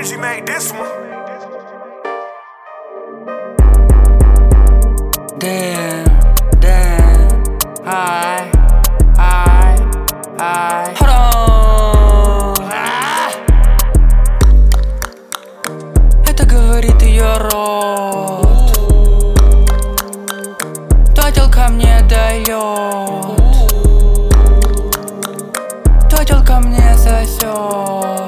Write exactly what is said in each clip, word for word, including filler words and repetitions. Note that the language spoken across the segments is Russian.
Easy made this one. Damn, damn, I, I, I. Hold on. Ah! Это говорит ее рот. Тотел ко мне дает. Тотел ко мне сосет.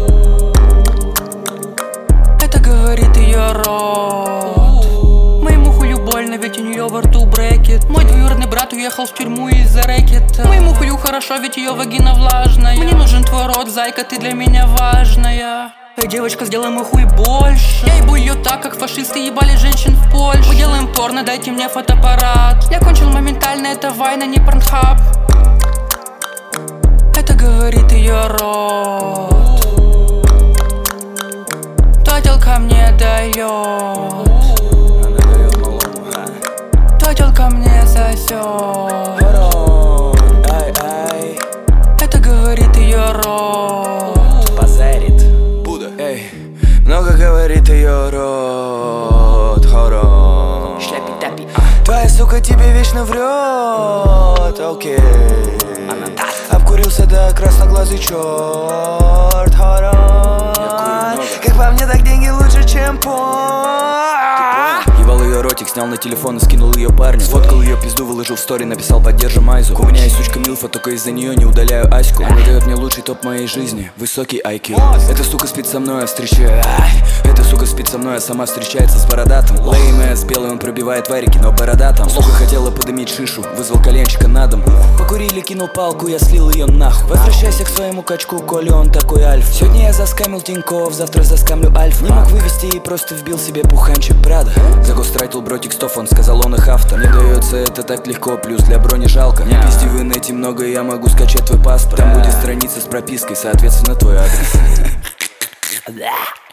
Это говорит ее рот. Моему хую больно, ведь у нее во рту брекет. Мой двоюродный брат уехал в тюрьму из-за рэкета. Моему хую хорошо, ведь ее вагина влажная. Мне нужен твой рот, зайка, ты для меня важная. Эй, девочка, сделай мой хуй больше. Я ебу ее так, как фашисты ебали женщин в Польше. Мы делаем порно, дайте мне фотоаппарат. Я кончил моментально, это Вайна, не Порнхаб. Это говорит ее рот. Тотел ко мне дает. Тотел ко мне сосет. Это говорит ее рот. Позарит Будда. Эй, много говорит ее рот. Хорон. Шляпи-тапи. Твоя сука тебе вечно врет. Окей. Она так. Обкурился до красноглазый черт. Хорон. Как по мне, так деньги лучше, чем порн. Ебал ее ротик, снял на телефон и скинул ее парню. Сфоткал ее пизду, выложил в стори, написал поддержим Айзу. У меня есть сучка Милфа, только из-за нее не удаляю Аську. Она дает мне лучший топ моей жизни, высокий ай кью. Эта сука спит со мной, я встречаю. Эта сука спит со мной, а сама встречается с бородатым. Лейм с белый, он пробивает варики, но бородатым. Сука хотела подымить шишу, вызвал коленчика на дом. Покурили, кинул палку, я слил ее нахуй. Возвращайся к своему качку, коли он такой альф. Сегодня я заскамил Тинькофф, завтра заскамлю Альф. Не мог вывести и просто вбил себе пуханчик Прада. Загострайтил бротик стов, он сказал, он их авто. Не дается это так легко, плюс для брони жалко. Не пизди в инете много, я могу скачать твой паспорт. Там будет страница с пропиской, соответственно твой адрес.